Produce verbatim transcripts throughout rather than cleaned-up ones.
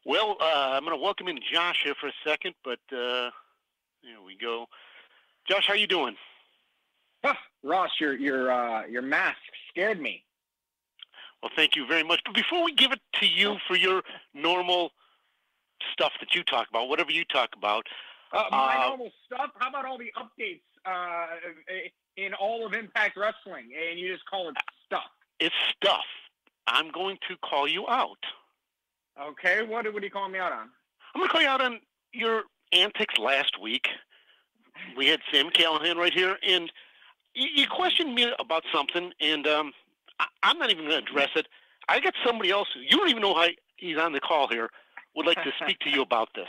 Well, uh, I'm going to welcome in Josh here for a second, but uh, there we go. Josh, how you doing? Huh, Ross, your your uh, your mask scared me. Well, thank you very much. But before we give it to you for your normal stuff that you talk about, whatever you talk about. Uh, my uh, normal stuff? How about all the updates uh, in all of Impact Wrestling, and you just call it stuff? It's stuff. I'm going to call you out. Okay, what, what are you calling me out on? I'm going to call you out on your antics last week. We had Sam Callahan right here, and you, you questioned me about something, and um, I, I'm not even going to address it. I got somebody else, who, you don't even know how he's on the call here, would like to speak to you about this.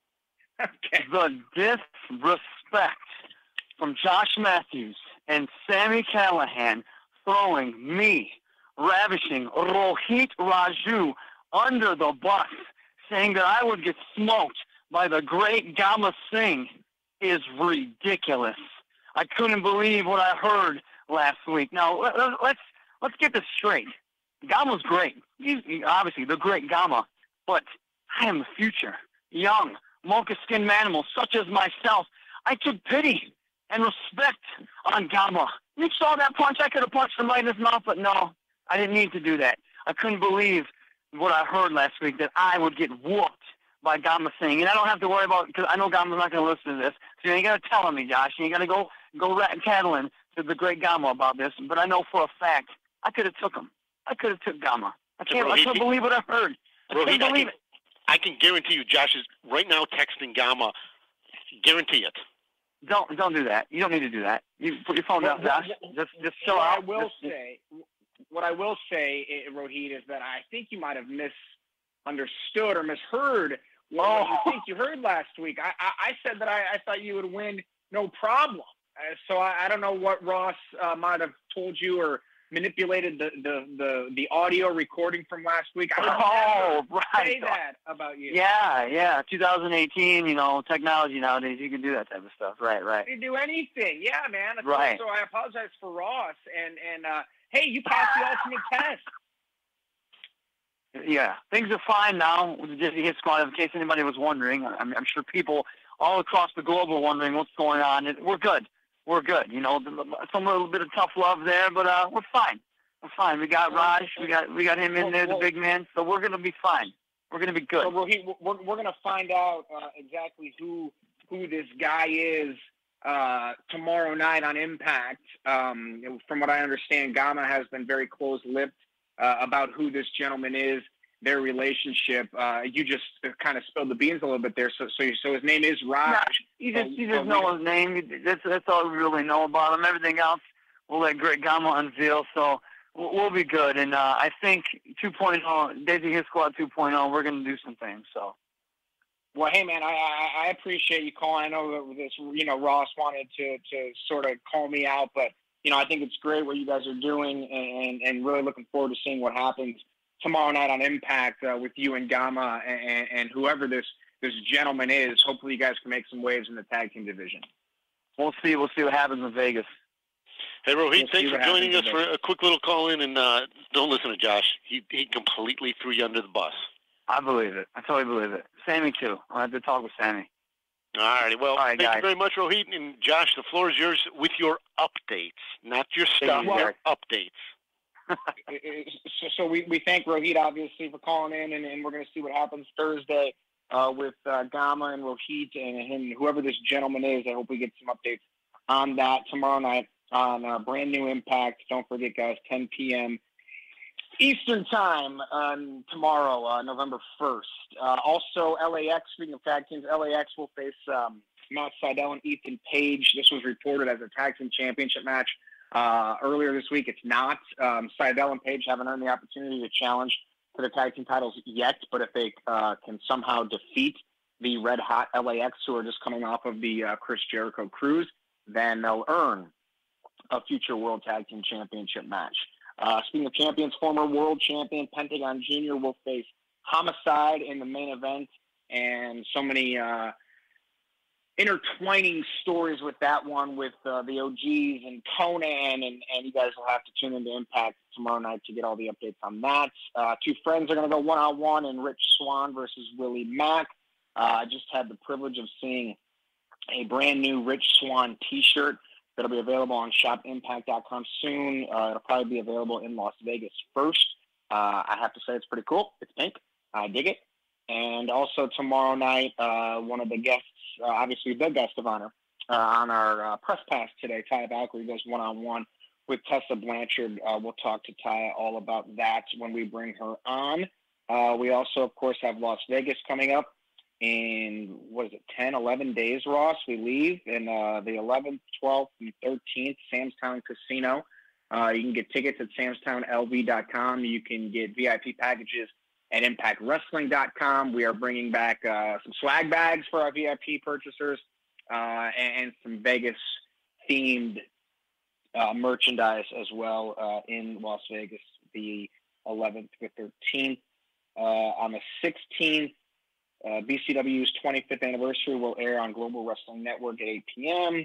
Okay. The disrespect from Josh Matthews and Sammy Callahan throwing me, ravishing Rohit Raju under the bus, saying that I would get smoked by the great Gama Singh is ridiculous. I couldn't believe what I heard last week. Now, let's let's get this straight. Gama's great. He's obviously the great Gama, but I am the future, young, mocha-skinned manimal such as myself. I took pity and respect on Gama. You saw that punch? I could have punched him right in his mouth, but no, I didn't need to do that. I couldn't believe what I heard last week, that I would get whooped by Gama Singh. And I don't have to worry about, because I know Gama's not going to listen to this, so you ain't got to tell me, Josh. You ain't got to go go rat tattling to the great Gama about this. But I know for a fact, I could have took him. I could have took Gama. I can't, I can't believe what I heard. I Rohit, can't believe I can, it. I can guarantee you, Josh is right now texting Gama. Guarantee it. Don't don't do that. You don't need to do that. You put your phone down, Josh. Just just chill what out. I will just, say, what I will say, Rohit, is that I think you might have misunderstood or misheard what, Oh. what you think you heard last week. I, I, I said that I, I thought you would win, no problem. Uh, so I, I don't know what Ross uh, might have told you or manipulated the, the, the, the audio recording from last week. I would Oh, never right. say that about you. Yeah, yeah. two thousand eighteen, you know, technology nowadays, you can do that type of stuff. Right, right. You do anything. Yeah, man. So, Right. so I apologize for Ross. And, and uh, hey, you passed the ultimate test. Yeah, things are fine now with the Disney Hit Squad. In case anybody was wondering, I'm, I'm sure people all across the globe are wondering what's going on. It, we're good. We're good. You know, some little bit of tough love there, but uh, we're fine. We're fine. We got Raj. We got we got him in there, the big man. So we're gonna be fine. We're gonna be good. So Rohit, we're we're gonna find out uh, exactly who who this guy is uh, tomorrow night on Impact. Um, from what I understand, Gama has been very close-lipped uh, about who this gentleman is, their relationship. Uh, you just kind of spilled the beans a little bit there. So so so his name is Raj. Nah, you just you just know his name. That's that's all we really know about him. Everything else, we'll let Great Gama unveil. So we'll, we'll be good. And uh, I think two point oh, Daisy Hit Squad two point oh, we're gonna do some things. So. Well, hey man, I, I I appreciate you calling. I know that this, you know, Ross wanted to to sort of call me out, but you know, I think it's great what you guys are doing, and and really looking forward to seeing what happens tomorrow night on Impact uh, with you and Gama and, and whoever this this gentleman is. Hopefully, you guys can make some waves in the tag team division. We'll see. We'll see what happens in Vegas. Hey, Rohit, We'll thanks see for what joining us happens for a quick little call in, and uh, don't listen to Josh. He he completely threw you under the bus. I believe it. I totally believe it. Sammy, too. I had to talk with Sammy. All righty. Well, All right, thank guys. you very much, Rohit. And Josh, the floor is yours with your updates, not your stuff, you, your updates. so, so we, we thank Rohit, obviously, for calling in, and, and we're going to see what happens Thursday uh, with uh, Gama and Rohit and, and whoever this gentleman is. I hope we get some updates on that tomorrow night on uh, Brand New Impact. Don't forget, guys, ten p.m. Eastern Time um, tomorrow, uh, November first. Uh, also, L A X, speaking of tag teams, L A X will face um, Matt Sydal and Ethan Page. This was reported as a tag team championship match uh, earlier this week. It's not. Um, Sydal and Page haven't earned the opportunity to challenge for the tag team titles yet, but if they uh, can somehow defeat the red-hot L A X, who are just coming off of the uh, Chris Jericho cruise, then they'll earn a future World Tag Team Championship match. Uh, speaking of champions, former world champion Pentagon Junior will face Homicide in the main event, and so many uh, intertwining stories with that one with uh, the O Gs and Conan, and, and you guys will have to tune into Impact tomorrow night to get all the updates on that. Uh, two friends are going to go one-on-one, and Rich Swann versus Willie Mack. Uh, I just had the privilege of seeing a brand new Rich Swann t-shirt that'll be available on shop impact dot com soon. Uh, it'll probably be available in Las Vegas first. Uh, I have to say it's pretty cool. It's pink. I dig it. And also tomorrow night, uh, one of the guests, uh, obviously the guest of honor, uh, on our uh, press pass today, Taya Valkyrie goes one-on-one with Tessa Blanchard. Uh, we'll talk to Taya all about that when we bring her on. Uh, we also, of course, have Las Vegas coming up in, what is it, ten, eleven days, Ross. We leave in uh, the eleventh, twelfth, and thirteenth, Sam's Town Casino. Uh, you can get tickets at sam's town l v dot com. You can get V I P packages at impact wrestling dot com. We are bringing back uh, some swag bags for our V I P purchasers uh, and, and some Vegas-themed uh, merchandise as well uh, in Las Vegas, the eleventh to thirteenth. Uh, on the sixteenth, uh, B C W's twenty-fifth anniversary will air on Global Wrestling Network at eight p.m.,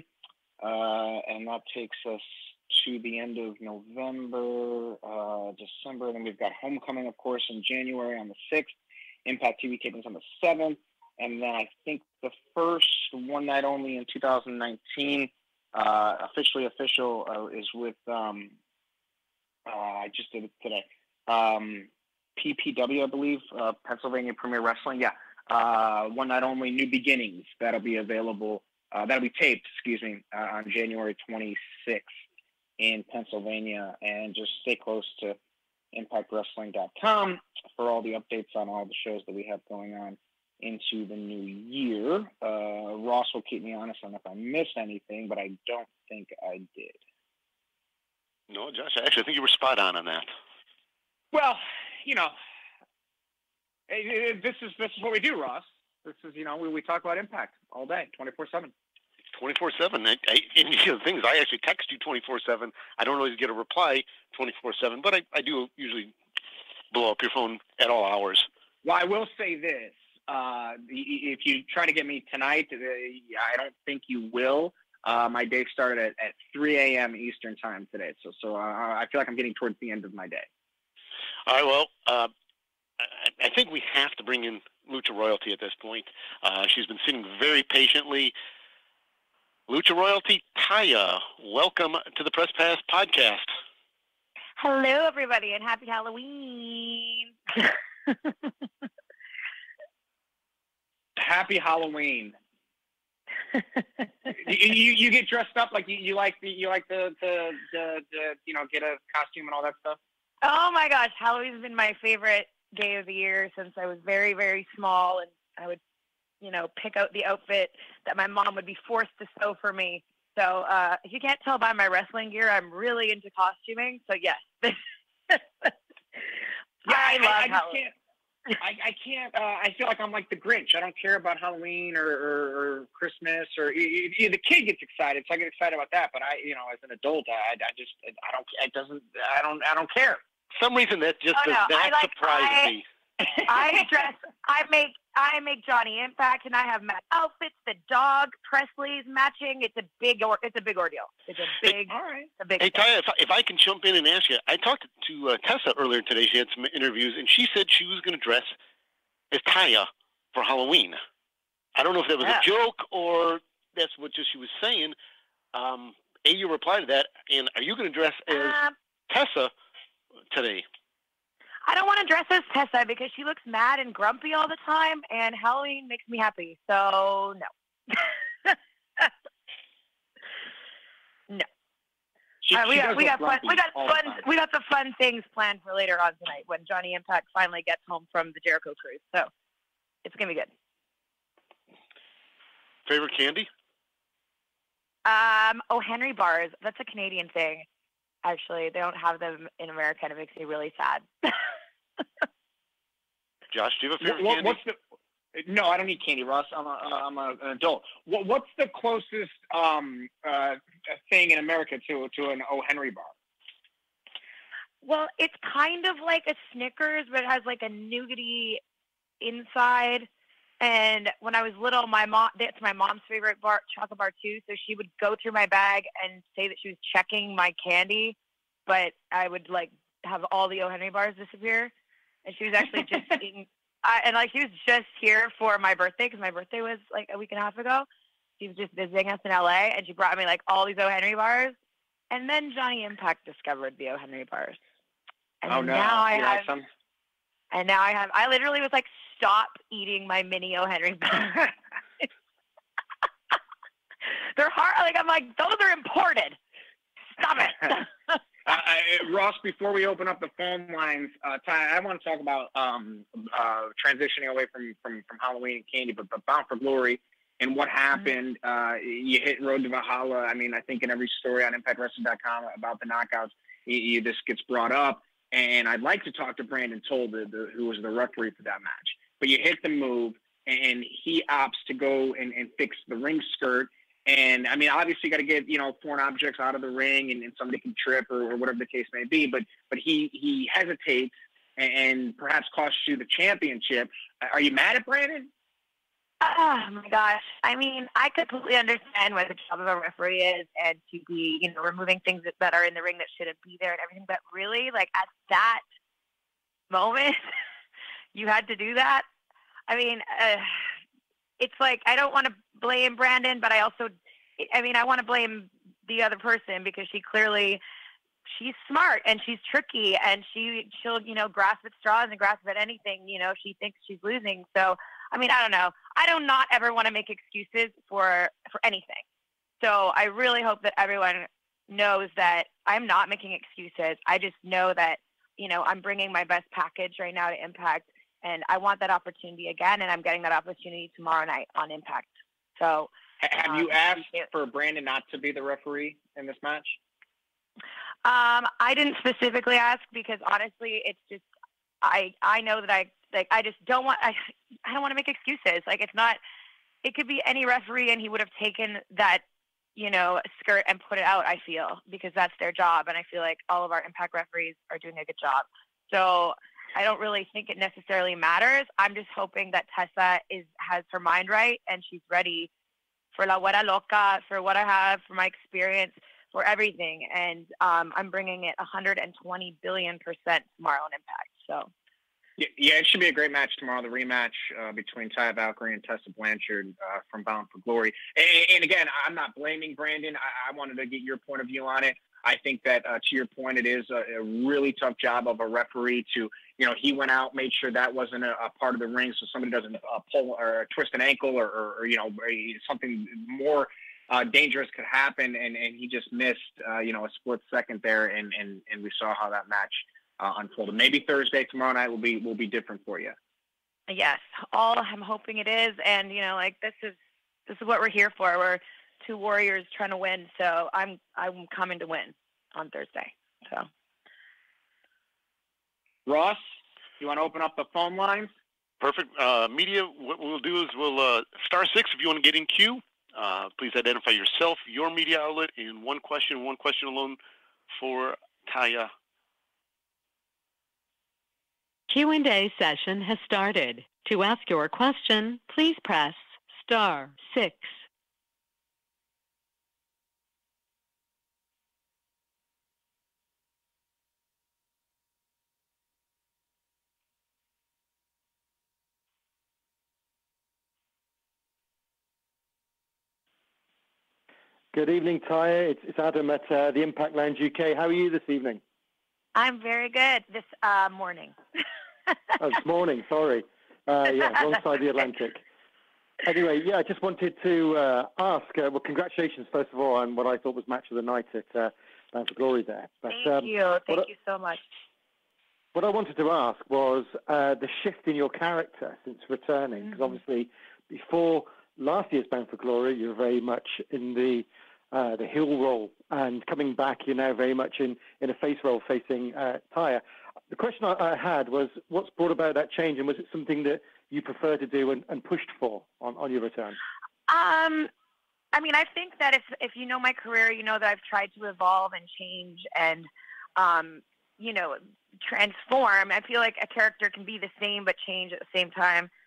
uh, and that takes us to the end of November, uh, December. Then we've got Homecoming, of course, in January on the sixth. Impact T V tapings on the seventh. And then I think the first one night only in two thousand nineteen, uh, officially official, uh, is with, um, uh, I just did it today, um, P P W, I believe, uh, Pennsylvania Premier Wrestling. Yeah. Uh, one night only, New Beginnings. That'll be available. Uh, that'll be taped, excuse me, uh, on January twenty-sixth. In Pennsylvania, and just stay close to impact wrestling dot com for all the updates on all the shows that we have going on into the new year. Uh, Ross will keep me honest on if I missed anything, but I don't think I did. No, Josh, actually, I think you were spot on on that. Well, you know, this is this is what we do, Ross. This is, you know, we, we talk about Impact all day, twenty-four seven. twenty-four seven. I, I, and you know, the thing is, I actually text you twenty-four seven. I don't always get a reply twenty-four seven, but I, I do usually blow up your phone at all hours. Well, I will say this. Uh, if you try to get me tonight, uh, I don't think you will. Uh, my day started at, at three a.m. Eastern time today, so so uh, I feel like I'm getting towards the end of my day. All right, well, uh, I, I think we have to bring in Lucha Royalty at this point. Uh, she's been sitting very patiently. Lucha Royalty, Taya, welcome to the Press Pass podcast. Hello, everybody, and happy Halloween. Happy Halloween. you, you you get dressed up like you, you like the you like the, the the the you know get a costume and all that stuff. Oh my gosh, Halloween's been my favorite day of the year since I was very very small, and I would you know pick out the outfit that my mom would be forced to sew for me. So uh, if you can't tell by my wrestling gear, I'm really into costuming. So yes, yeah, I, I love I, I Halloween. Can't. I, I can't. Uh, I feel like I'm like the Grinch. I don't care about Halloween or, or, or Christmas or you, you, the kid gets excited, so I get excited about that. But I, you know, as an adult, I, I just, I don't, it doesn't, I don't, I don't care. For some reason that just oh, does no, not like, surprise I, me. I dress. I make. I make Johnny Impact, and I have my outfits. The dog Presley's matching. It's a big. Or, it's a big ordeal. It's a big. All right. A big. Hey, Taya, if I, if I can jump in and ask you, I talked to uh, Tessa earlier today. She had some interviews, and she said she was going to dress as Taya for Halloween. I don't know if that was yeah. a joke or that's what just she was saying. Um, a, you reply to that, and are you going to dress as um, Tessa today? I don't want to dress as Tessa because she looks mad and grumpy all the time, and Halloween makes me happy. So no, no. She, uh, we she got we got fun. We got fun. We got the fun things planned for later on tonight when Johnny Impact finally gets home from the Jericho cruise. So it's gonna be good. Favorite candy? Um, oh, Henry bars. That's a Canadian thing. Actually, they don't have them in America, and it makes me really sad. Josh, do you have a favorite what, candy? What's the? No, I don't need candy, Russ. I'm a, I'm a, an adult. What, what's the closest um, uh, thing in America to to an O. Henry bar? Well, it's kind of like a Snickers, but it has like a nougaty inside. And when I was little, my mom, that's my mom's favorite bar, chocolate bar too. So she would go through my bag and say that she was checking my candy, but I would like have all the O. Henry bars disappear. And she was actually just eating, I, and like she was just here for my birthday because my birthday was like a week and a half ago. She was just visiting us in L A, and she brought me like all these O. Henry bars. And then Johnny Impact discovered the O. Henry bars. And Oh no! now I You have like some? And now I have, I literally was like, stop eating my mini O. Henry bars. They're hard. Like, I'm like, those are imported. Stop it. uh, I, Ross, before we open up the phone lines, uh, Ty, I want to talk about um, uh, transitioning away from, from, from Halloween and candy, but, but Bound for Glory and what happened. Mm-hmm. Uh, you hit Road to Valhalla. I mean, I think in every story on Impact Wrestling dot com about the knockouts, you, you, this gets brought up. And I'd like to talk to Brandon Toll, the, the, who was the referee for that match. But you hit the move, and he opts to go and, and fix the ring skirt. And, I mean, obviously you got to get, you know, foreign objects out of the ring, and, and somebody can trip or, or whatever the case may be. But but he, he hesitates and, and perhaps costs you the championship. Are you mad at Brandon? Oh, my gosh. I mean, I completely understand what the job of a referee is and to be, you know, removing things that, that are in the ring that shouldn't be there and everything. But really, like, at that moment, you had to do that. I mean, uh, it's like, I don't want to blame Brandon, but I also, I mean, I want to blame the other person because she clearly, she's smart and she's tricky and she, she'll, you know, grasp at straws and grasp at anything, you know, she thinks she's losing. So, I mean, I don't know. I do not ever want to make excuses for, for anything. So I really hope that everyone knows that I'm not making excuses. I just know that, you know, I'm bringing my best package right now to Impact, and I want that opportunity again, and I'm getting that opportunity tomorrow night on Impact. So have um, you asked for Brandon not to be the referee in this match? Um, I didn't specifically ask because honestly, it's just, I, I know that I, like, I just don't want, I, I don't want to make excuses. Like, it's not, it could be any referee and he would have taken that, you know, skirt and put it out, I feel, because that's their job. And I feel like all of our Impact referees are doing a good job. So I don't really think it necessarily matters. I'm just hoping that Tessa is, has her mind right and she's ready for La Huera Loca, for what I have, for my experience, for everything. And um, I'm bringing it one hundred twenty billion percent tomorrow on Impact. So. Yeah, it should be a great match tomorrow, the rematch uh, between Taya Valkyrie and Tessa Blanchard uh, from Bound for Glory. And, and again, I'm not blaming Brandon. I, I wanted to get your point of view on it. I think that, uh, to your point, it is a, a really tough job of a referee to, you know, he went out, made sure that wasn't a, a part of the ring so somebody doesn't uh, pull or twist an ankle or, or, or you know, something more uh, dangerous could happen. And, and he just missed, uh, you know, a split second there, and, and, and we saw how that match Uh, unfolded. Maybe Thursday, tomorrow night will be will be different for you. Yes, all I'm hoping it is, and you know, like this is this is what we're here for. We're two warriors trying to win, so I'm I'm coming to win on Thursday. So, Ross, you want to open up the phone lines? Perfect. Uh, media, what we'll do is we'll uh, star six if you want to get in queue. Uh, please identify yourself, your media outlet, and one question, one question alone for Taya. Q and A session has started. To ask your question, please press star six. Good evening, Taya. It's, it's Adam at uh, the Impact Lounge U K. How are you this evening? I'm very good this uh, morning. Oh, this morning, sorry. Uh, yeah, wrong side of the Atlantic. Anyway, yeah, I just wanted to uh, ask, uh, well, congratulations, first of all, on what I thought was match of the night at uh, Bound for Glory there. But, Thank um, you. Thank I, you so much. What I wanted to ask was uh, the shift in your character since returning, because mm-hmm. obviously before last year's Bound for Glory, you were very much in the uh, the heel role, and coming back, you're now very much in, in a face role facing uh, Taya. The question I, I had was, what's brought about that change, and was it something that you prefer to do and, and pushed for on, on your return? Um, I mean, I think that if if you know my career, you know that I've tried to evolve and change and, um, you know, transform. I feel like a character can be the same but change at the same time.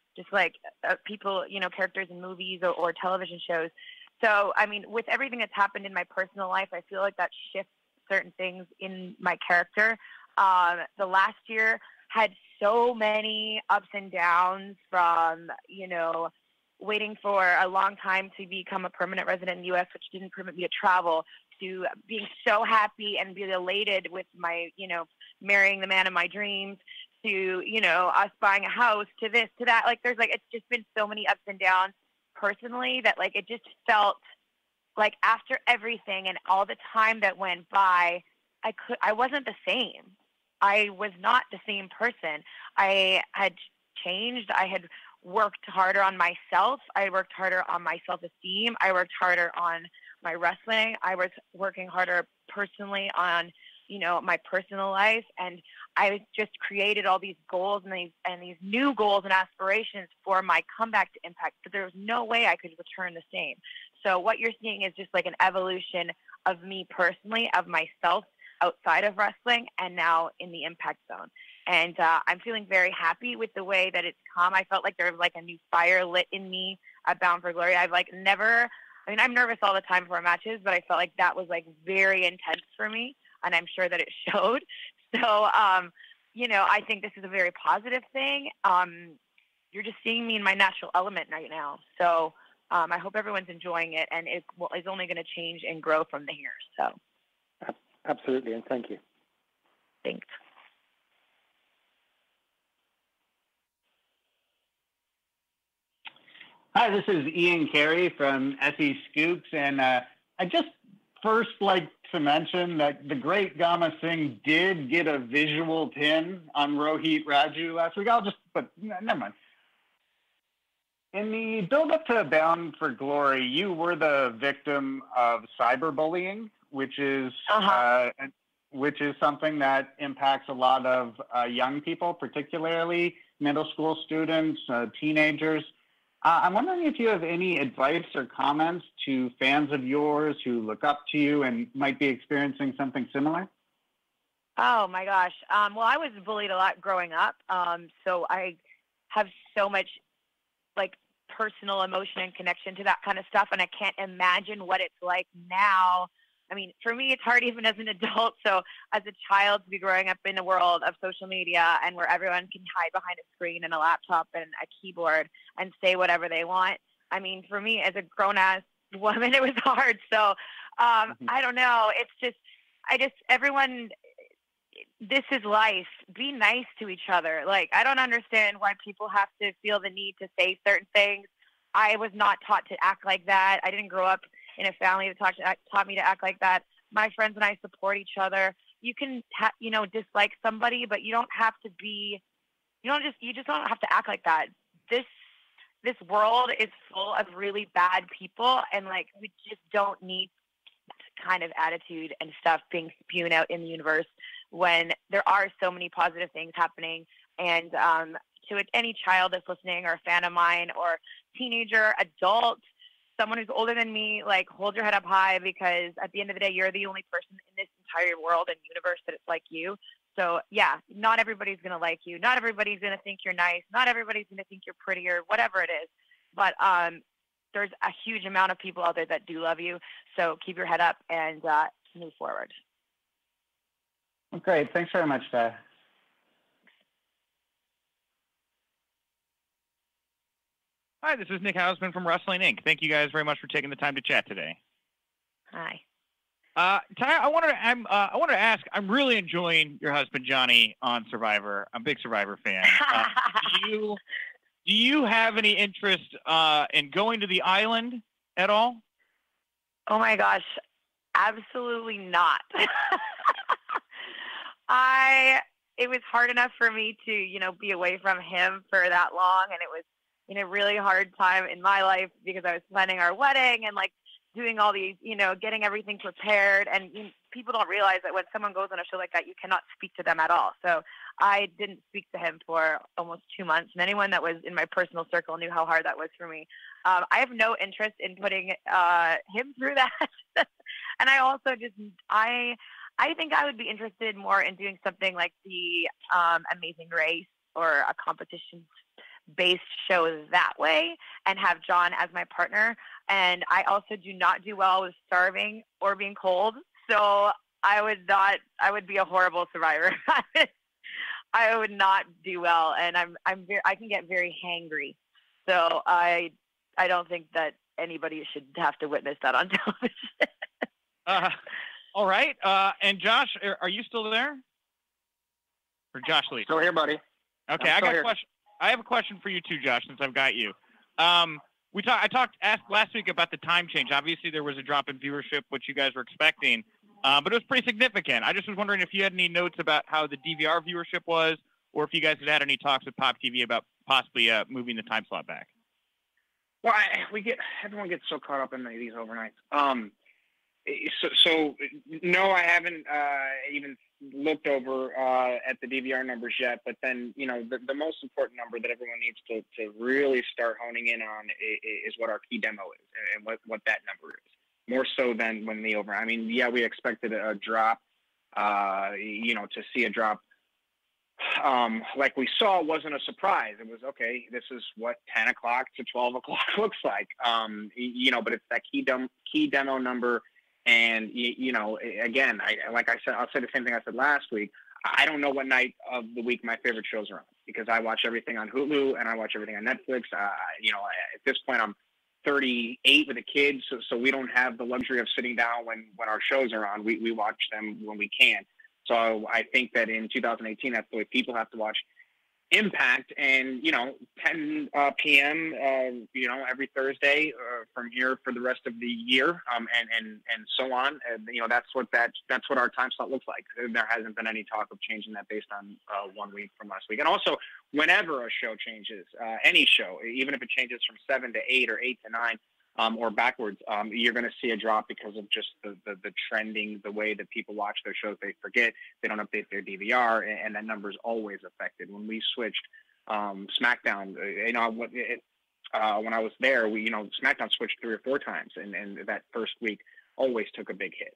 just like uh, people, you know, characters in movies or, or television shows. So, I mean, with everything that's happened in my personal life, I feel like that shifts certain things in my character. Um, the last year had so many ups and downs, from, you know, waiting for a long time to become a permanent resident in the U S, which didn't permit me to travel, to being so happy and be elated with my, you know, marrying the man of my dreams, to, you know, us buying a house, to this, to that. Like, there's like, it's just been so many ups and downs personally that, like, it just felt like after everything and all the time that went by, I could, I wasn't the same. I was not the same person. I had changed. I had worked harder on myself. I worked harder on my self-esteem. I worked harder on my wrestling. I was working harder personally on, you know, my personal life. And I just created all these goals and these, and these new goals and aspirations for my comeback to Impact, but there was no way I could return the same. So what you're seeing is just like an evolution of me personally, of myself outside of wrestling, and now in the Impact Zone. And uh, I'm feeling very happy with the way that it's come. I felt like there was like a new fire lit in me at Bound for Glory. I've like never, I mean, I'm nervous all the time before matches, but I felt like that was like very intense for me, and I'm sure that it showed. So, um, you know, I think this is a very positive thing. Um, you're just seeing me in my natural element right now. So um, I hope everyone's enjoying it, and it will, is only going to change and grow from the here. So. Absolutely, and thank you. Thanks. Hi, this is Ian Carey from S E Scoops, and uh, I just first like to mention that the great Gama Singh did get a visual pin on Rohit Raju last week. I'll just, but never mind. In the build-up to Bound for Glory, you were the victim of cyberbullying, which is uh-huh. uh, which is something that impacts a lot of uh, young people, particularly middle school students, uh, teenagers. Uh, I'm wondering if you have any advice or comments to fans of yours who look up to you and might be experiencing something similar? Oh, my gosh. Um, well, I was bullied a lot growing up, um, so I have so much, like, personal emotion and connection to that kind of stuff, and I can't imagine what it's like now. I mean, for me, it's hard even as an adult. So as a child, to be growing up in a world of social media and where everyone can hide behind a screen and a laptop and a keyboard and say whatever they want. I mean, for me as a grown-ass woman, it was hard. So um, mm-hmm. I don't know. It's just, I just, everyone, this is life. Be nice to each other. Like, I don't understand why people have to feel the need to say certain things. I was not taught to act like that. I didn't grow up in a family that taught, taught me to act like that. My friends and I support each other. You can, ha- you know, dislike somebody, but you don't have to be, you don't just, you just don't have to act like that. This, this world is full of really bad people, and like, we just don't need that kind of attitude and stuff being spewed out in the universe when there are so many positive things happening. And um, to any child that's listening, or a fan of mine, or teenager, adult, someone who's older than me, like, hold your head up high, because at the end of the day, you're the only person in this entire world and universe that it's like you. So yeah, not everybody's going to like you. Not everybody's going to think you're nice. Not everybody's going to think you're pretty, or whatever it is. But um, there's a huge amount of people out there that do love you. So keep your head up and uh, move forward. Great. Thanks very much, Dad. Hi, this is Nick Hausman from Wrestling Incorporated. Thank you guys very much for taking the time to chat today. Hi. Uh, Ty, I wanted to, I'm, uh, I wanted to ask, I'm really enjoying your husband, Johnny, on Survivor. I'm a big Survivor fan. Uh, do you, do you have any interest uh, in going to the island at all? Oh, my gosh. Absolutely not. I, it was hard enough for me to, you know, be away from him for that long, and it was in a really hard time in my life because I was planning our wedding and like doing all these, you know, getting everything prepared. And you, people don't realize that when someone goes on a show like that, you cannot speak to them at all. So I didn't speak to him for almost two months. And anyone that was in my personal circle knew how hard that was for me. Um, I have no interest in putting uh, him through that. And I also just, I, I think I would be interested more in doing something like the um, Amazing Race, or a competition based shows that way and have John as my partner. And I also do not do well with starving or being cold. So I would not, I would be a horrible survivor. I would not do well. And I'm, I'm very, I can get very hangry. So I, I don't think that anybody should have to witness that on television. uh, all right. Uh, and Josh, are, are you still there? Or Josh Lee? Still here, buddy. Okay, I got a question. I have a question for you too, Josh, since I've got you. Um, we talked. I talked asked last week about the time change. Obviously, there was a drop in viewership, which you guys were expecting, uh, but it was pretty significant. I just was wondering if you had any notes about how the D V R viewership was, or if you guys had had any talks with Pop T V about possibly uh, moving the time slot back. Well, I, we get everyone gets so caught up in these overnights. Um, so, so no, I haven't uh, even looked over uh, at the D V R numbers yet. But then, you know, the, the most important number that everyone needs to, to really start honing in on is, is what our key demo is and what, what that number is. More so than when the over. I mean, yeah, we expected a drop. Uh, you know, to see a drop. Um, like we saw, wasn't a surprise. It was, okay, this is what ten o'clock to twelve o'clock looks like. Um, you know, but it's that key, dem- key demo number. And, you, you know, again, I, like I said, I'll say the same thing I said last week. I don't know what night of the week my favorite shows are on because I watch everything on Hulu and I watch everything on Netflix. Uh, you know, at this point, I'm thirty-eight with a kid, so, so we don't have the luxury of sitting down when, when our shows are on. We, we watch them when we can. So I think that in two thousand eighteen, that's the way people have to watch Impact. And, you know, ten p.m., uh, you know, every Thursday uh, from here for the rest of the year um, and, and, and so on. And, you know, that's what that, that's what our time slot looks like. There hasn't been any talk of changing that based on uh, one week from last week. And also, whenever a show changes, uh, any show, even if it changes from seven to eight or eight to nine, Um, or backwards, um, you're going to see a drop because of just the, the, the trending, the way that people watch their shows. They forget, they don't update their D V R, and, and that number is always affected. When we switched um, SmackDown, you know, it, uh, when I was there, we, you know, SmackDown switched three or four times, and, and that first week always took a big hit.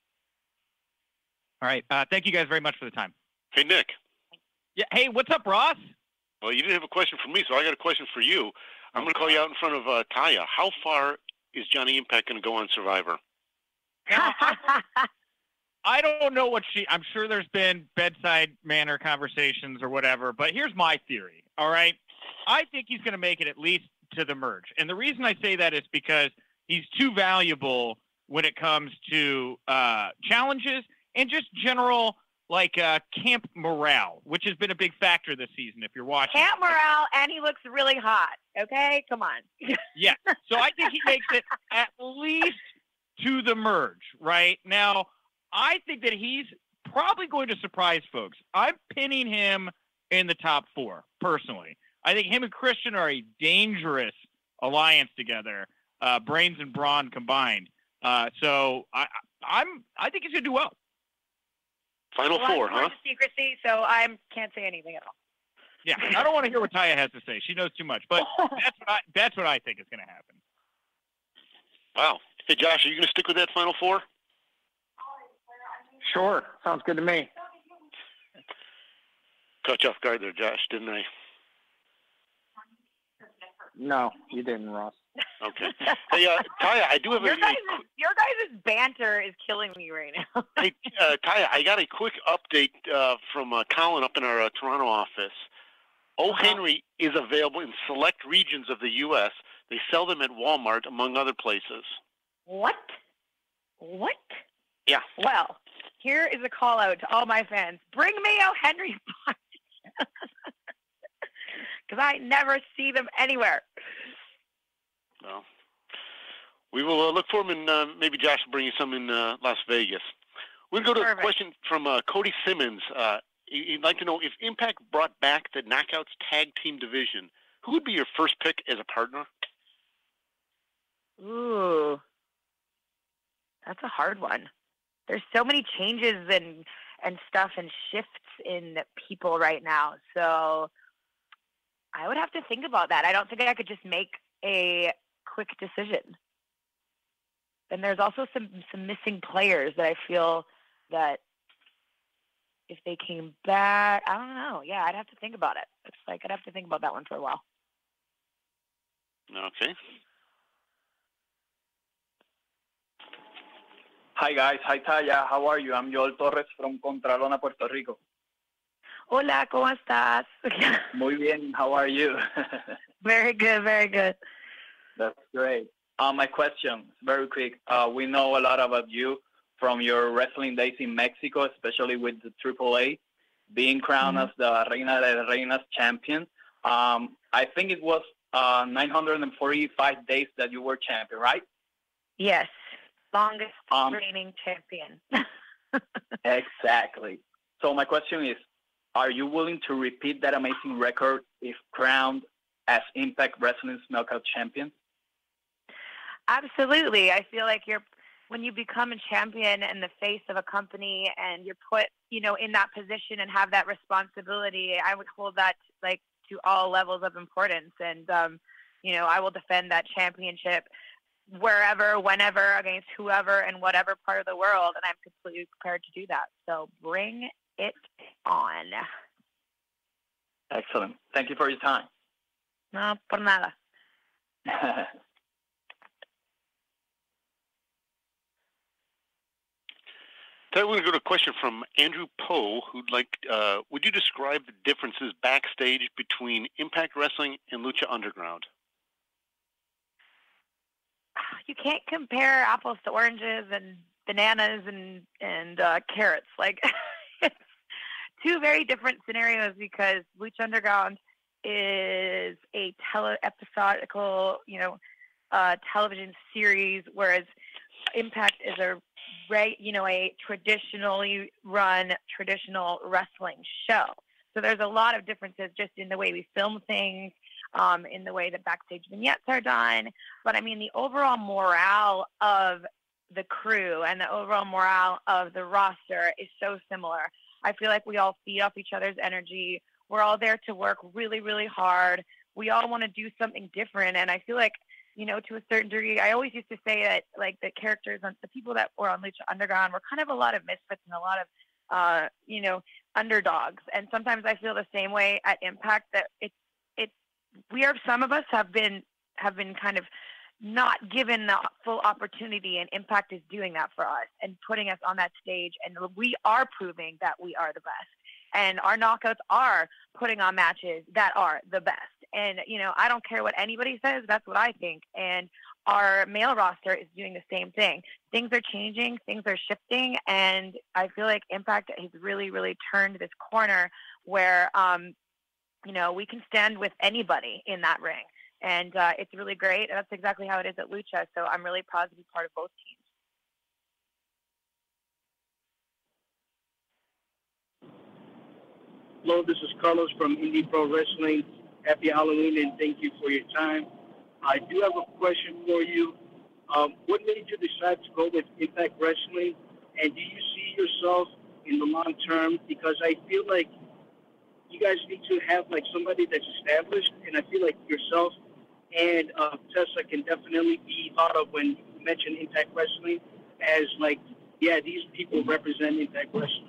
All right. Uh, thank you guys very much for the time. Hey, Nick. Yeah. Hey, what's up, Ross? Well, you didn't have a question for me, so I got a question for you. I'm going to call you out in front of uh, Taya. How far is Johnny Impact going to go on Survivor? Now, I, I don't know what she. I'm sure there's been bedside manner conversations or whatever, but here's my theory. All right, I think he's going to make it at least to the merge, and the reason I say that is because he's too valuable when it comes to uh, challenges and just general. Like uh, camp morale, which has been a big factor this season, if you're watching. Camp morale, and he looks really hot. Okay, come on. Yeah, so I think he makes it at least to the merge, right? Now, I think that he's probably going to surprise folks. I'm pinning him in the top four, personally. I think him and Christian are a dangerous alliance together, uh, brains and brawn combined. Uh, so I, I'm, I think he's going to do well. Final well, four, huh? Secrecy, so I can't say anything at all. Yeah, I don't want to hear what Taya has to say. She knows too much, but that's what I, that's what I think is going to happen. Wow. Hey, Josh, are you going to stick with that Final Four? Sure. Sounds good to me. Caught you off guard there, Josh, didn't I? No, you didn't, Ross. Okay. Hey, uh, Taya, I do have your a... Guys' a your guys' banter is killing me right now. Hey, uh, Taya, I got a quick update uh, from uh, Colin up in our uh, Toronto office. O. Uh-huh. Henry is available in select regions of the U S They sell them at Walmart, among other places. What? What? Yeah. Well, here is a call out to all my fans. Bring me O. Henry because I never see them anywhere. Well, we will uh, look for them, and uh, maybe Josh will bring you some in uh, Las Vegas. We'll go to Perfect. a question from uh, Cody Simmons. Uh, he'd like to know, if Impact brought back the Knockouts Tag Team Division, who would be your first pick as a partner? Ooh, that's a hard one. There's so many changes and and stuff and shifts in people right now. So I would have to think about that. I don't think I could just make a quick decision. And there's also some, some missing players that I feel that if they came back, I don't know. Yeah, I'd have to think about it. It's like I'd have to think about that one for a while. Okay. Hi guys, hi Taya, how are you? I'm Joel Torres from Contralona, Puerto Rico. Hola, ¿cómo estás? Muy bien, how are you? Very good, very good. That's great. Uh, my question, very quick. Uh, we know a lot about you from your wrestling days in Mexico, especially with the Triple A, being crowned mm-hmm. as the Reina de Reinas champion. Um, I think it was uh, nine hundred forty-five days that you were champion, right? Yes. Longest um, reigning champion. Exactly. So my question is, are you willing to repeat that amazing record if crowned as Impact Wrestling's Knockout champion? Absolutely. I feel like you're, when you become a champion and the face of a company and you're put, you know, in that position and have that responsibility, I would hold that like to all levels of importance. And, um, you know, I will defend that championship wherever, whenever, against whoever and whatever part of the world, and I'm completely prepared to do that. So bring it on. Excellent. Thank you for your time. No, por nada. Today we're going to go to a question from Andrew Poe, who'd like, uh, would you describe the differences backstage between Impact Wrestling and Lucha Underground? You can't compare apples to oranges and bananas and and uh, carrots. Like, it's two very different scenarios because Lucha Underground is a tele episodical, you know, uh, television series, whereas Impact is a right, you know, a traditionally run traditional wrestling show. So there's a lot of differences just in the way we film things, um, in the way that backstage vignettes are done. But I mean, the overall morale of the crew and the overall morale of the roster is so similar. I feel like we all feed off each other's energy. We're all there to work really, really hard. We all want to do something different. And I feel like, you know, to a certain degree, I always used to say that, like, the characters, on the people that were on Lucha Underground were kind of a lot of misfits and a lot of, uh, you know, underdogs. And sometimes I feel the same way at Impact, that it's, it's, we are, some of us have been, have been kind of not given the full opportunity, and Impact is doing that for us and putting us on that stage. And we are proving that we are the best. And our knockouts are putting on matches that are the best. And, you know, I don't care what anybody says. That's what I think. And our male roster is doing the same thing. Things are changing. Things are shifting. And I feel like Impact has really, really turned this corner where, um, you know, we can stand with anybody in that ring. And uh, it's really great. And that's exactly how it is at Lucha. So I'm really proud to be part of both teams. Hello, this is Carlos from Indie Pro Wrestling. Happy Halloween, and thank you for your time. I do have a question for you. Um, what made you decide to go with Impact Wrestling, and do you see yourself in the long term? Because I feel like you guys need to have like somebody that's established, and I feel like yourself and uh, Tessa can definitely be thought of when you mention Impact Wrestling as like, yeah, these people represent Impact Wrestling.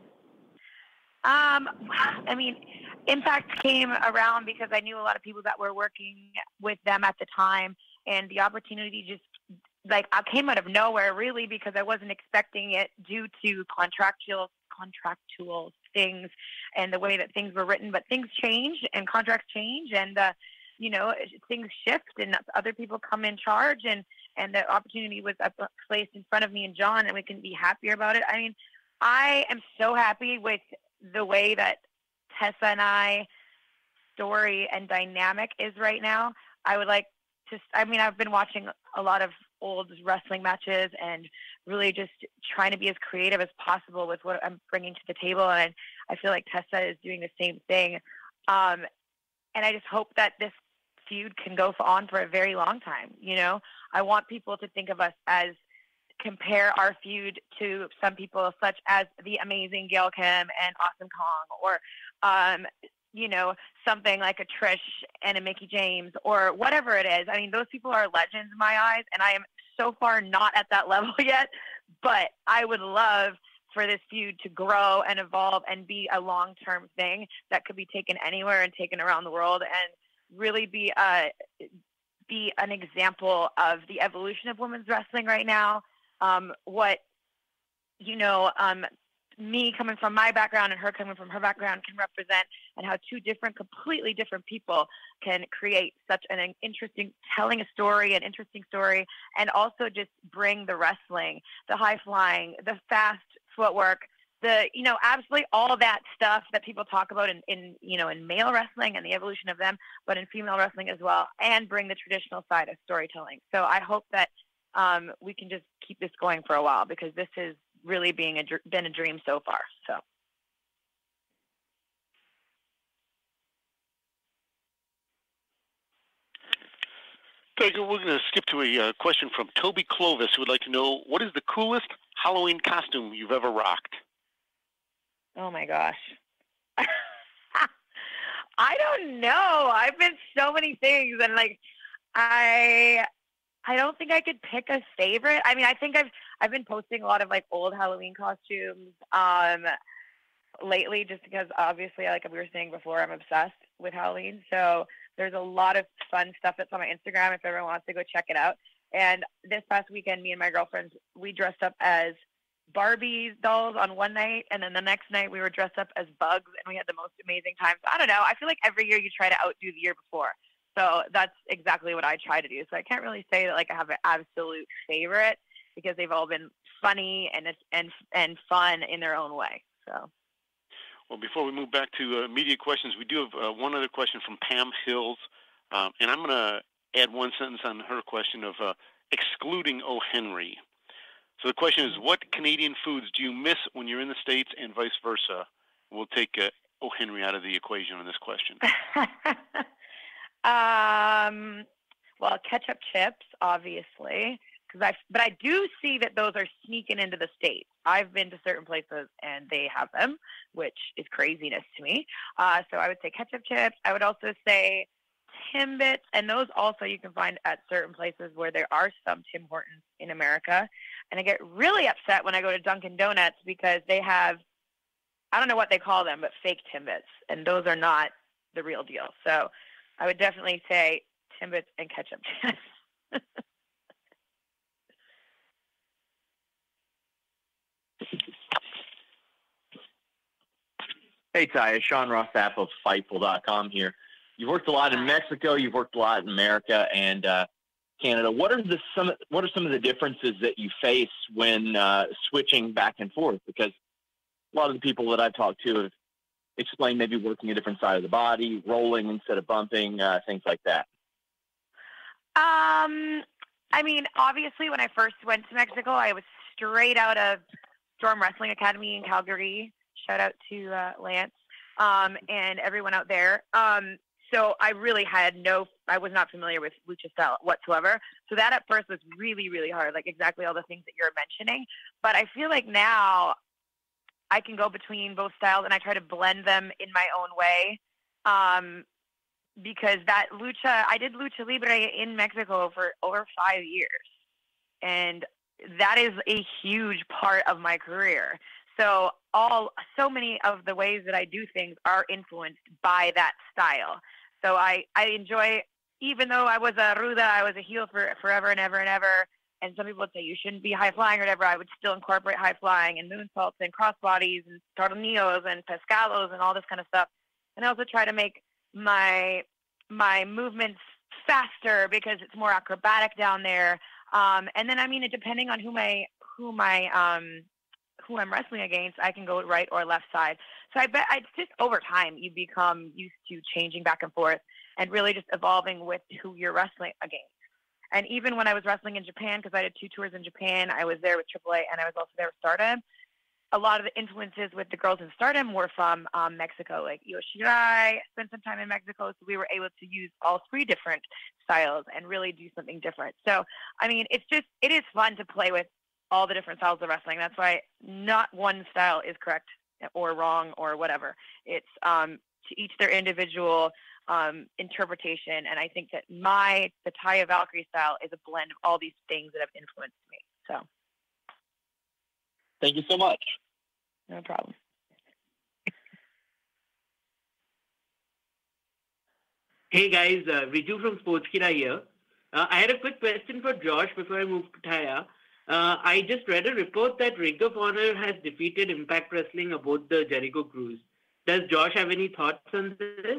Um, I mean, Impact came around because I knew a lot of people that were working with them at the time, and the opportunity just, like, I came out of nowhere, really, because I wasn't expecting it due to contractual contractual things and the way that things were written. But things change and contracts change, and uh, you know, things shift, and other people come in charge, and and the opportunity was placed in front of me and John, and we couldn't be happier about it. I mean, I am so happy with the way that Tessa and I story and dynamic is right now. I would like to, I mean, I've been watching a lot of old wrestling matches and really just trying to be as creative as possible with what I'm bringing to the table. And I feel like Tessa is doing the same thing. Um, and I just hope that this feud can go on for a very long time. You know, I want people to think of us as, compare our feud to some people such as the amazing Gail Kim and Awesome Kong, or, um, you know, something like a Trish and a Mickie James, or whatever it is. I mean, those people are legends in my eyes, and I am so far not at that level yet, but I would love for this feud to grow and evolve and be a long-term thing that could be taken anywhere and taken around the world, and really be, uh, be an example of the evolution of women's wrestling right now. Um, what, you know, um, me coming from my background and her coming from her background can represent, and how two different, completely different people can create such an interesting, telling a story, an interesting story, and also just bring the wrestling, the high flying, the fast footwork, the, you know, absolutely all that stuff that people talk about in, in, you know, in male wrestling and the evolution of them, but in female wrestling as well, and bring the traditional side of storytelling. So I hope that um, we can just keep this going for a while, because this is really being a, been a dream so far. So. Thank you. We're going to skip to a uh, question from Toby Clovis, who would like to know, what is the coolest Halloween costume you've ever rocked? Oh my gosh. I don't know. I've been so many things, and like I I don't think I could pick a favorite. I mean, I think I've I've been posting a lot of like old Halloween costumes um lately, just because obviously, like we were saying before, I'm obsessed with Halloween. So there's a lot of fun stuff that's on my Instagram if everyone wants to go check it out. And this past weekend, me and my girlfriends, we dressed up as Barbie dolls on one night, and then the next night we were dressed up as bugs, and we had the most amazing time. So I don't know. I feel like every year you try to outdo the year before. So that's exactly what I try to do. So I can't really say that like I have an absolute favorite, because they've all been funny and and and fun in their own way. So. Well, before we move back to uh, media questions, we do have uh, one other question from Pam Hills, um, and I'm going to add one sentence on her question of uh, excluding O. Henry. So the question is, what Canadian foods do you miss when you're in the States, and vice versa? We'll take uh, O. Henry out of the equation on this question. um, well, ketchup chips, obviously. Because I, but I do see that those are sneaking into the States. I've been to certain places and they have them, which is craziness to me. Uh, so I would say ketchup chips. I would also say Timbits, and those also you can find at certain places where there are some Tim Hortons in America. And I get really upset when I go to Dunkin' Donuts, because they have, I don't know what they call them, but fake Timbits, and those are not the real deal. So I would definitely say Timbits and ketchup chips. Hey, Ty, it's Sean Ross Sapp of Fightful dot com here. You've worked a lot in Mexico, you've worked a lot in America and uh, Canada. What are the some What are some of the differences that you face when uh, switching back and forth? Because a lot of the people that I've talked to have explained maybe working a different side of the body, rolling instead of bumping, uh, things like that. Um, I mean, obviously, when I first went to Mexico, I was straight out of Storm Wrestling Academy in Calgary. Shout out to uh, Lance um, and everyone out there. Um, so I really had no, I was not familiar with lucha style whatsoever. So that at first was really, really hard, like exactly all the things that you're mentioning. But I feel like now I can go between both styles, and I try to blend them in my own way. Um, because that lucha, I did lucha libre in Mexico for over five years. And that is a huge part of my career. So all so many of the ways that I do things are influenced by that style. So I, I enjoy, even though I was a ruda, I was a heel for forever and ever and ever. And some people would say you shouldn't be high flying or whatever. I would still incorporate high flying and moonsaults and crossbodies and tornillos and pescados and all this kind of stuff. And I also try to make my my movements faster because it's more acrobatic down there. Um, and then I mean, depending on who my who my um, who I'm wrestling against, I can go right or left side. So I bet it's just over time you become used to changing back and forth and really just evolving with who you're wrestling against. And even when I was wrestling in Japan, because I did two tours in Japan, I was there with Triple A and I was also there with Stardom. A lot of the influences with the girls in Stardom were from um, Mexico, like Io Shirai spent some time in Mexico, so we were able to use all three different styles and really do something different. So, I mean, it's just, it is fun to play with all the different styles of wrestling. That's why not one style is correct or wrong or whatever. It's um, to each their individual um, interpretation. And I think that my, the Taya Valkyrie style is a blend of all these things that have influenced me. So. Thank you so much. No problem. Hey guys, uh, Riju from Sportskeeda here. Uh, I had a quick question for Josh before I move to Taya. Uh, I just read a report that Ring of Honor has defeated Impact Wrestling aboard the Jericho Cruise. Does Josh have any thoughts on this?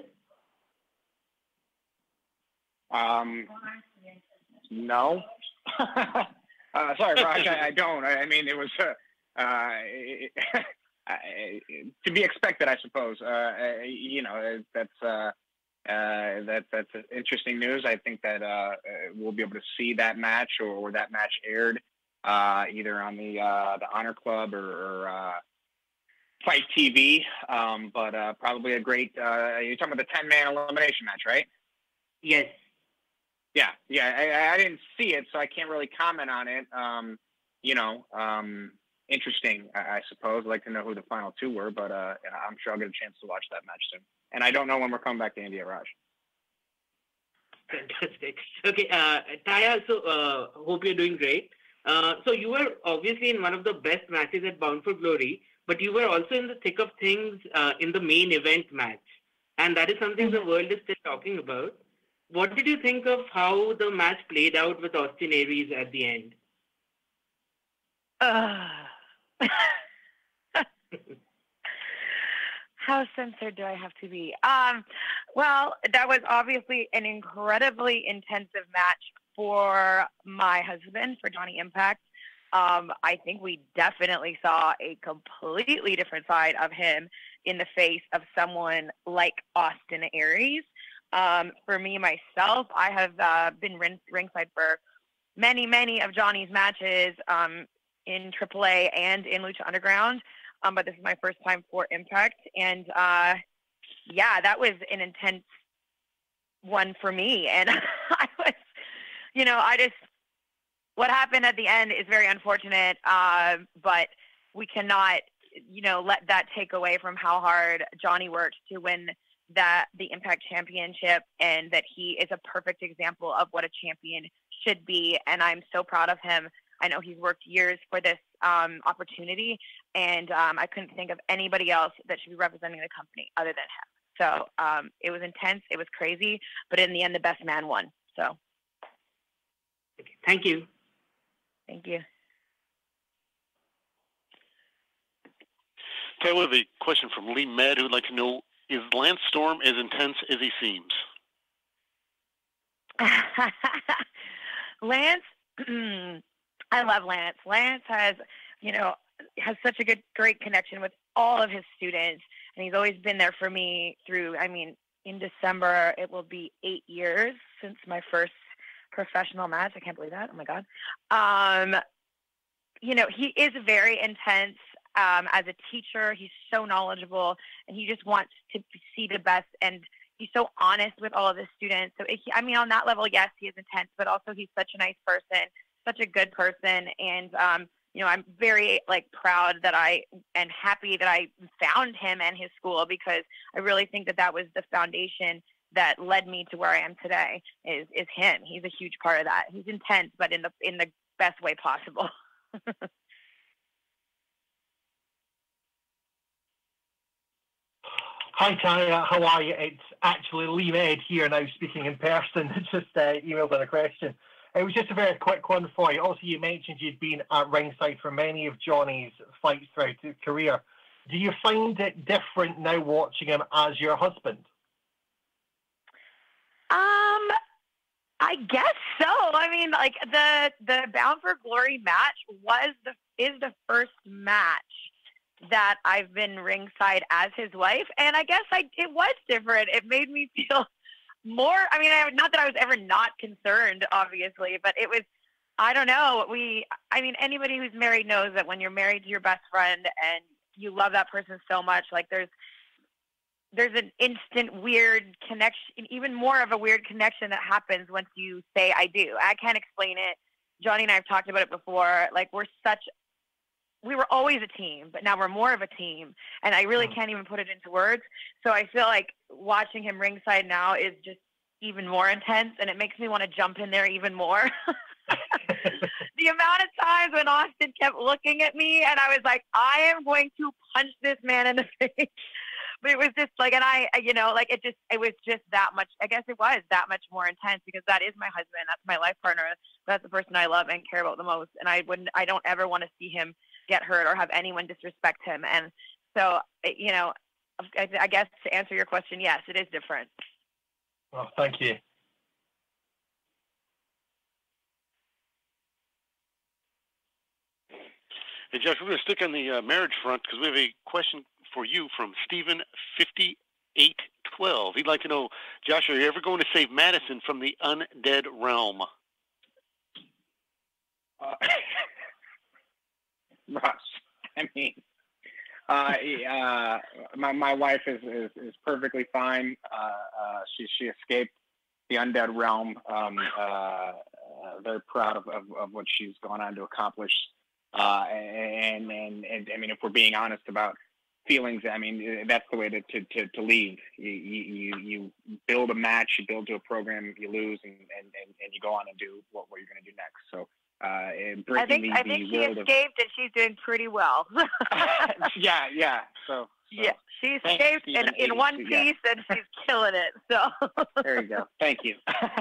Um, no. uh, sorry, Raj, I, I don't. I, I mean, it was uh, uh, it, to be expected, I suppose. Uh, you know, that's uh, uh, that that's interesting news. I think that uh, we'll be able to see that match, or, or that match aired uh, either on the uh, the Honor Club or, or uh, Fight T V. Um, but uh, probably a great. Uh, you're talking about the ten man elimination match, right? Yes. Yeah, yeah. I, I didn't see it, so I can't really comment on it. Um, you know. Um, Interesting, I suppose. I'd like to know who the final two were, but uh, I'm sure I'll get a chance to watch that match soon. And I don't know when we're coming back to India, Raj. Fantastic. Okay, uh, Taya, so uh, hope you're doing great. Uh, so you were obviously in one of the best matches at Bound for Glory, but you were also in the thick of things uh, in the main event match. And that is something the world is still talking about. What did you think of how the match played out with Austin Aries at the end? Uh. How censored do I have to be? Um, well, that was obviously an incredibly intensive match for my husband, for Johnny Impact. Um, I think we definitely saw a completely different side of him in the face of someone like Austin Aries. Um, for me, myself, I have uh, been ring- ringside for many, many of Johnny's matches. Um, in triple A and in Lucha Underground, um, but this is my first time for Impact. And, uh, yeah, that was an intense one for me. And I was, you know, I just, what happened at the end is very unfortunate, uh, but we cannot, you know, let that take away from how hard Johnny worked to win that the Impact Championship, and that he is a perfect example of what a champion should be. And I'm so proud of him. I know he's worked years for this um, opportunity, and um, I couldn't think of anybody else that should be representing the company other than him. So um, it was intense. It was crazy. But in the end, the best man won. So okay. Thank you. Thank you. Okay, we have a question from Lee Med, who would like to know, is Lance Storm as intense as he seems? Lance... I love Lance. Lance has, you know, has such a good, great connection with all of his students, and he's always been there for me through, I mean, in December, it will be eight years since my first professional match. I can't believe that. Oh, my God. Um, you know, he is very intense um, as a teacher. He's so knowledgeable, and he just wants to see the best, and he's so honest with all of his students. So, he, I mean, on that level, yes, he is intense, but also he's such a nice person, such a good person. And, um, you know, I'm very like proud that I and happy that I found him and his school, because I really think that that was the foundation that led me to where I am today is, is him. He's a huge part of that. He's intense, but in the, in the best way possible. Hi, Tanya. How are you? It's actually Lee Med here now, speaking in person. Just uh, emailed in a question. It was just a very quick one for you. Also, you mentioned you'd been at ringside for many of Johnny's fights throughout his career. Do you find it different now watching him as your husband? Um, I guess so. I mean, like the the Bound for Glory match was the is the first match that I've been ringside as his wife, and I guess I it was different. It made me feel more, I mean, I, not that I was ever not concerned, obviously, but it was, I don't know, we, I mean, anybody who's married knows that when you're married to your best friend and you love that person so much, like there's, there's an instant weird connection, even more of a weird connection that happens once you say, I do. I can't explain it. Johnny and I have talked about it before. Like we're such, we were always a team, but now we're more of a team. And I really can't even put it into words. So I feel like watching him ringside now is just even more intense, and it makes me want to jump in there even more. The amount of times when Austin kept looking at me and I was like, I am going to punch this man in the face. but it was just like, and I, you know, like it just, it was just that much. I guess it was that much more intense because that is my husband. That's my life partner. That's the person I love and care about the most. And I wouldn't, I don't ever want to see him get hurt or have anyone disrespect him. And so, you know, I, I guess to answer your question, yes, it is different. Oh, thank you. Hey, Josh, we're going to stick on the uh, marriage front because we have a question for you from Stephen fifty-eight twelve. He'd like to know, Josh, are you ever going to save Madison from the undead realm? Uh, Russ, I mean, uh, uh, my my wife is, is, is perfectly fine. Uh, uh, she she escaped the undead realm. Um, uh, uh, very proud of, of, of what she's gone on to accomplish. Uh, and, and, and I mean, if we're being honest about feelings, I mean, that's the way to, to, to, to leave. You, you, you build a match, you build to a program, you lose, and, and, and you go on and do what, what you're going to do next. So, uh, I think, the, I think the she world escaped of, and she's doing pretty well. yeah, yeah. So, so yeah, she thanks, escaped in, Stephen. in one Yeah. piece and she's killing it. So there you go. Thank you.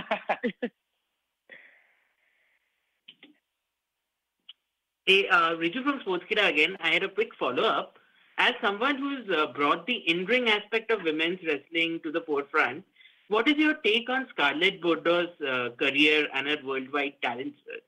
Hey, uh, Riju from Sportskeeda again. I had a quick follow-up. As someone who's uh, brought the in-ring aspect of women's wrestling to the forefront, what is your take on Scarlett Bordeaux's uh, career and her worldwide talent search?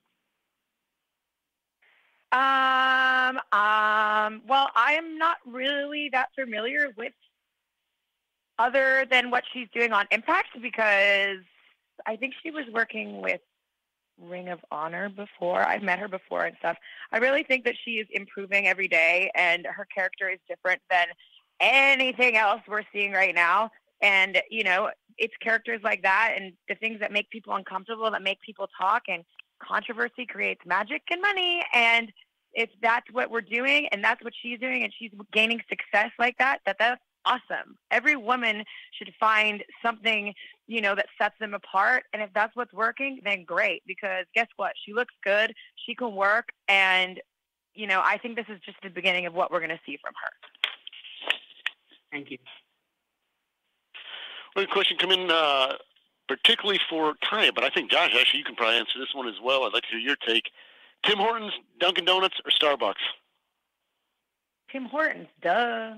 Um, um, well, I am not really that familiar with other than what she's doing on Impact because I think she was working with Ring of Honor before. I've met her before and stuff. I really think that she is improving every day and her character is different than anything else we're seeing right now. And, you know, it's characters like that and the things that make people uncomfortable, that make people talk, and controversy creates magic and money. And if that's what we're doing and that's what she's doing and she's gaining success like that, that that's awesome. Every woman should find something, you know, that sets them apart. And if that's what's working, then great. Because guess what? She looks good. She can work. And, you know, I think this is just the beginning of what we're going to see from her. Thank you. Well, a question come in uh, particularly for Taya, but I think, Josh, actually, you can probably answer this one as well. I'd like to hear your take. Tim Hortons, Dunkin' Donuts, or Starbucks? Tim Hortons, duh.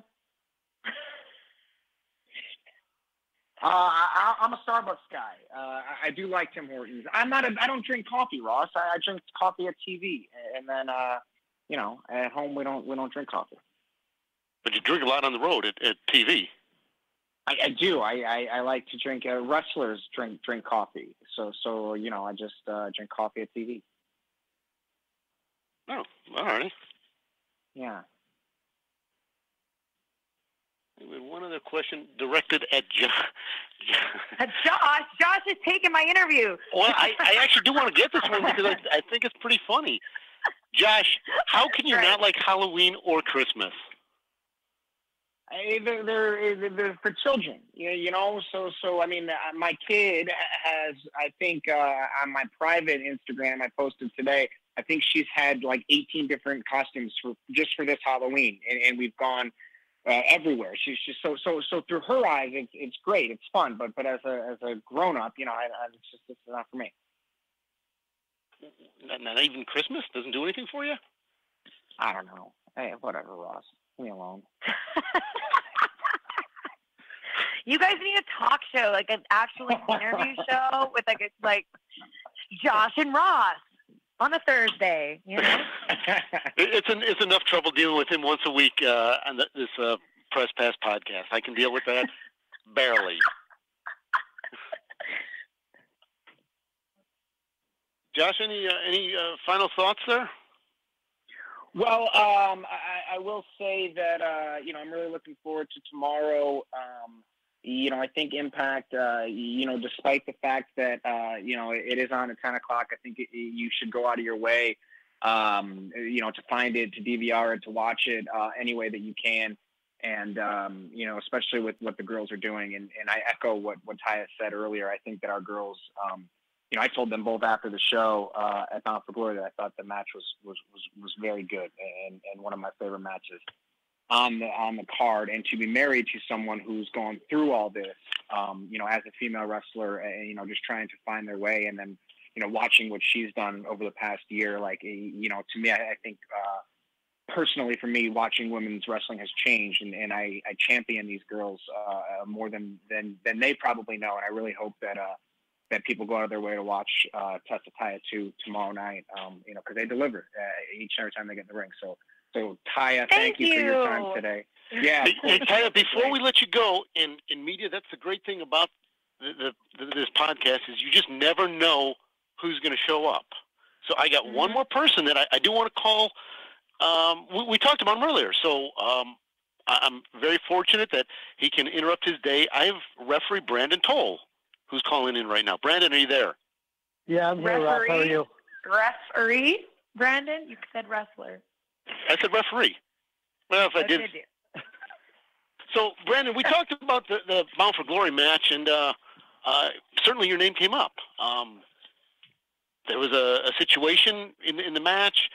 Uh, I, I'm a Starbucks guy. Uh, I do like Tim Hortons. I'm not. A, I don't drink coffee, Ross. I, I drink coffee at T V, and then uh, you know, at home we don't we don't drink coffee. But you drink a lot on the road at, at T V. I, I do. I, I, I like to drink. Uh, wrestlers drink drink coffee. So so you know, I just uh, drink coffee at T V. Oh, all right. Yeah. One other question directed at Josh. Josh, Josh is taking my interview. Well, I, I actually do want to get this one because I, I think it's pretty funny. Josh, how can you right. not like Halloween or Christmas? I, they're, they're, they're for children, you, you know. So, so I mean, my kid has. I think uh, on my private Instagram, I posted today. I think she's had like eighteen different costumes for just for this Halloween, and, and we've gone. Uh, everywhere. She's just so so so through her eyes, it's it's great, it's fun. But but as a as a grown up, you know, I, I, it's just it's not for me. Not, not even Christmas doesn't do anything for you. I don't know. Hey, whatever, Ross. Leave me alone. You guys need a talk show, like an actual interview show with like a, like Josh and Ross on a Thursday, you know. it's an, it's enough trouble dealing with him once a week uh, on the, this uh, Press Pass podcast. I can deal with that barely. Josh, any uh, any uh, final thoughts there? Well, um, I, I will say that uh, you know I'm really looking forward to tomorrow. Um, you know, I think Impact. Uh, you know, despite the fact that uh, you know it is on at ten o'clock, I think it, you should go out of your way, um, you know, to find it, to D V R it, to watch it uh, any way that you can. And um, you know, especially with what the girls are doing. And, and I echo what what Taya said earlier. I think that our girls. Um, You know, I told them both after the show uh, at Bound for Glory that I thought the match was was, was, was very good and, and one of my favorite matches. on the on the card, and to be married to someone who's gone through all this, um, you know, as a female wrestler, uh, you know, just trying to find their way, and then, you know, watching what she's done over the past year, like, you know, to me, I, I think uh, personally for me, watching women's wrestling has changed, and, and I, I champion these girls uh, more than, than than they probably know, and I really hope that uh, that people go out of their way to watch uh, Tessa Taya two tomorrow night, um, you know, because they deliver uh, each and every time they get in the ring. So. So, Taya, thank, thank you, you for your time today. Yeah, hey, hey, Taya, before we let you go, in, in media, that's the great thing about the, the, this podcast is you just never know who's going to show up. So I got mm-hmm. one more person that I, I do want to call. Um, we, we talked about him earlier, so um, I, I'm very fortunate that he can interrupt his day. I have referee Brandon Toll, who's calling in right now. Brandon, are you there? Yeah, I'm here, Rob. How are you? Referee? Brandon? You said wrestler. I said referee. Well, if I did. So, Brandon, we talked about the, the Bound for Glory match, and uh, uh, certainly your name came up. Um, there was a, a situation in, in the match.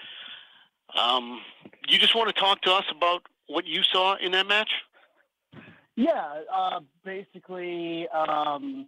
Um, you just want to talk to us about what you saw in that match? Yeah, uh, basically, um,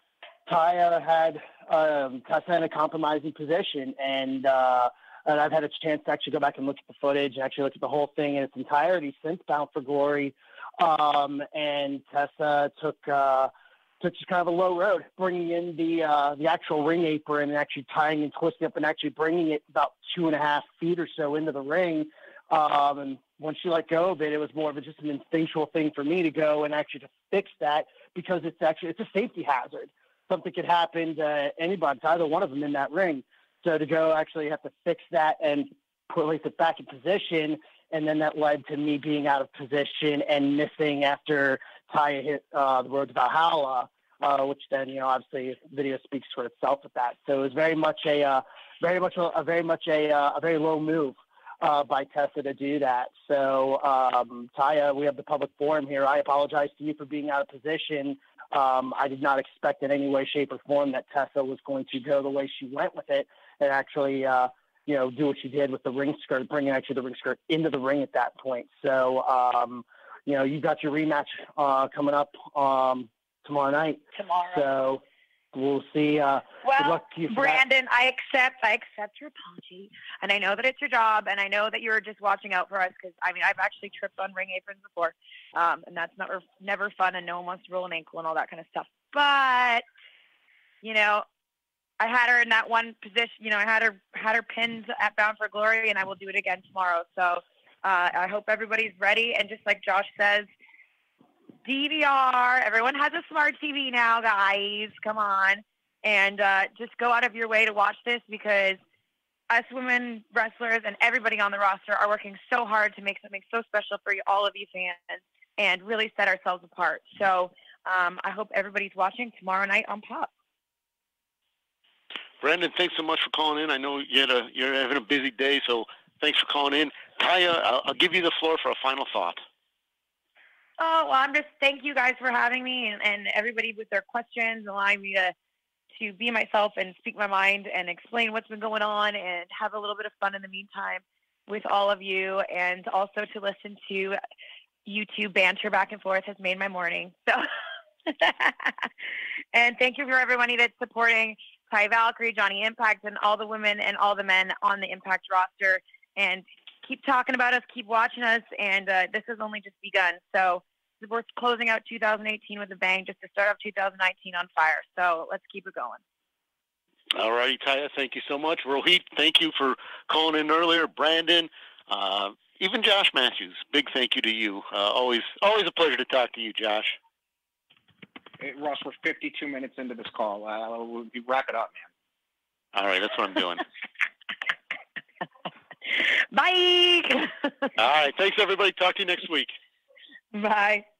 Taya had um, Tessa in a compromising position, and uh, and I've had a chance to actually go back and look at the footage and actually look at the whole thing in its entirety since Bound for Glory. Um, and Tessa took uh, took just kind of a low road, bringing in the uh, the actual ring apron and actually tying and twisting up and actually bringing it about two and a half feet or so into the ring. Um, and once she let go of it, it was more of a, just an instinctual thing for me to go and actually to fix that, because it's actually it's a safety hazard. Something could happen to anybody, to either one of them in that ring. So to go actually have to fix that and place it back in position, and then that led to me being out of position and missing after Taya hit uh, the road to Valhalla, uh, which then, you know, obviously video speaks for itself with that. So it was very much a, uh, very much a, a very much a, uh, a very low move uh, by Tessa to do that. So um, Taya, we have the public forum here. I apologize to you for being out of position. Um, I did not expect in any way, shape, or form that Tessa was going to go the way she went with it and actually, uh, you know, do what she did with the ring skirt, bringing actually the ring skirt into the ring at that point. So, um, you know, you've got your rematch uh, coming up um, tomorrow night. Tomorrow. So we'll see. Uh, well, good luck to you for Brandon, that. I accept. I accept your apology, and I know that it's your job, and I know that you're just watching out for us because I mean I've actually tripped on ring aprons before, um, and that's never never fun, and no one wants to roll an ankle and all that kind of stuff. But you know, I had her in that one position. You know, I had her had her pinned at Bound for Glory, and I will do it again tomorrow. So uh, I hope everybody's ready. And just like Josh says, D V R. Everyone has a smart T V now, guys. Come on, and uh, just go out of your way to watch this, because us women wrestlers and everybody on the roster are working so hard to make something so special for you, all of you fans, and really set ourselves apart. So um, I hope everybody's watching tomorrow night on Pop. Brandon, thanks so much for calling in. I know you had a, you're having a busy day, so thanks for calling in. Taya, I'll, I'll give you the floor for a final thought. Oh, well, I'm just thank you guys for having me, and, and everybody with their questions, allowing me to to be myself and speak my mind and explain what's been going on and have a little bit of fun in the meantime with all of you, and also to listen to you two banter back and forth has made my morning. So, and thank you for everybody that's supporting Taya Valkyrie, Johnny Impact, and all the women and all the men on the Impact roster. And keep talking about us, keep watching us, and uh, this has only just begun. So we're closing out two thousand eighteen with a bang, just to start off two thousand nineteen on fire. So let's keep it going. All righty, Taya, thank you so much. Rohit, thank you for calling in earlier. Brandon, uh, even Josh Matthews, big thank you to you. Uh, always, always a pleasure to talk to you, Josh. Hey, Ross, we're fifty-two minutes into this call. Uh, we'll wrap it up, man. All right, that's what I'm doing. Bye. All right, thanks, everybody. Talk to you next week. Bye.